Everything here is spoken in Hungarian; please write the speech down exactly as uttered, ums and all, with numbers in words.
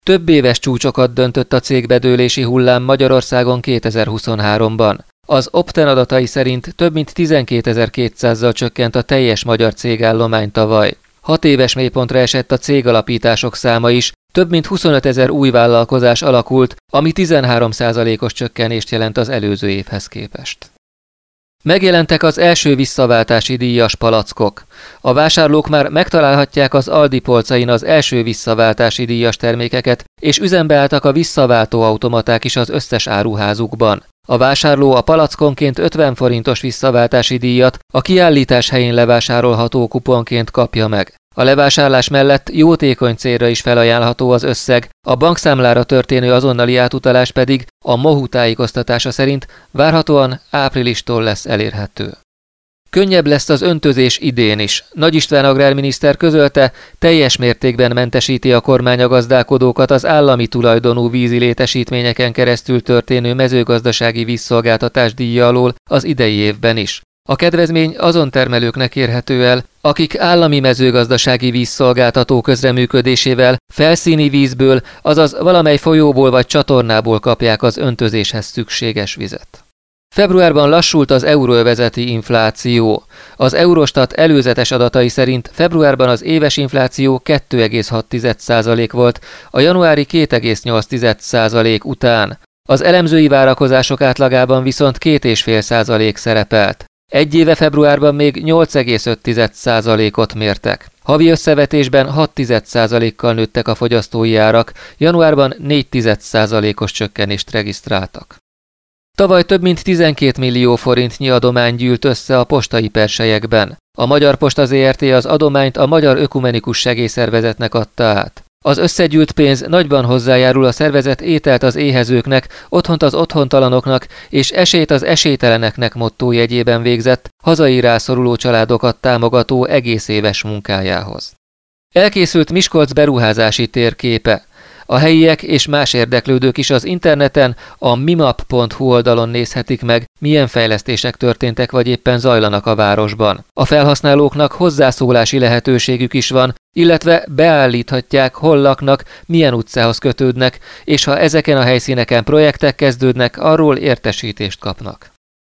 Több éves csúcsokat döntött a cégbedőlési hullám Magyarországon kétezer-huszonháromban. Az Opten adatai szerint több mint tizenkétezer-kétszázzal csökkent a teljes magyar cégállomány tavaly. Hat éves mélypontra esett a cégalapítások száma is, több mint huszonötezer új vállalkozás alakult, ami tizenhárom százalékos csökkenést jelent az előző évhez képest. Megjelentek az első visszaváltási díjas palackok. A vásárlók már megtalálhatják az Aldi polcain az első visszaváltási díjas termékeket, és üzembe álltak a visszaváltó automaták is az összes áruházukban. A vásárló a palackonként ötven forintos visszaváltási díjat a kiállítás helyén levásárolható kuponként kapja meg. A levásárlás mellett jótékony célra is felajánlható az összeg, a bankszámlára történő azonnali átutalás pedig a MOHU tájékoztatása szerint várhatóan áprilistól lesz elérhető. Könnyebb lesz az öntözés idén is. Nagy István agrárminiszter közölte, teljes mértékben mentesíti a kormány a gazdálkodókat az állami tulajdonú vízi létesítményeken keresztül történő mezőgazdasági vízszolgáltatás díja alól az idei évben is. A kedvezmény azon termelőknek érhető el, akik állami mezőgazdasági vízszolgáltató közreműködésével felszíni vízből, azaz valamely folyóból vagy csatornából kapják az öntözéshez szükséges vizet. Februárban lassult az euróövezeti infláció. Az Eurostat előzetes adatai szerint februárban az éves infláció kettő egész hat százalék volt, a januári két egész nyolc százalék után. Az elemzői várakozások átlagában viszont két egész öt százalék szerepelt. Egy éve februárban még nyolc egész öt százalékot mértek. Havi összevetésben hat százalékkal nőttek a fogyasztói árak, januárban négy százalékos csökkenést regisztráltak. Tavaly több mint tizenkét millió forintnyi adomány gyűlt össze a postai perselyekben. A Magyar Posta Zé Er Té az adományt a Magyar Ökumenikus Segélyszervezetnek adta át. Az összegyűlt pénz nagyban hozzájárul a szervezet ételt az éhezőknek, otthont az otthontalanoknak és esélyt az esélyteleneknek motto jegyében végzett, hazai rászoruló családokat támogató egész éves munkájához. Elkészült Miskolc beruházási térképe. A helyiek és más érdeklődők is az interneten a mimap pont hu oldalon nézhetik meg, milyen fejlesztések történtek vagy éppen zajlanak a városban. A felhasználóknak hozzászólási lehetőségük is van, illetve beállíthatják, hol laknak, milyen utcához kötődnek, és ha ezeken a helyszíneken projektek kezdődnek, arról értesítést kapnak.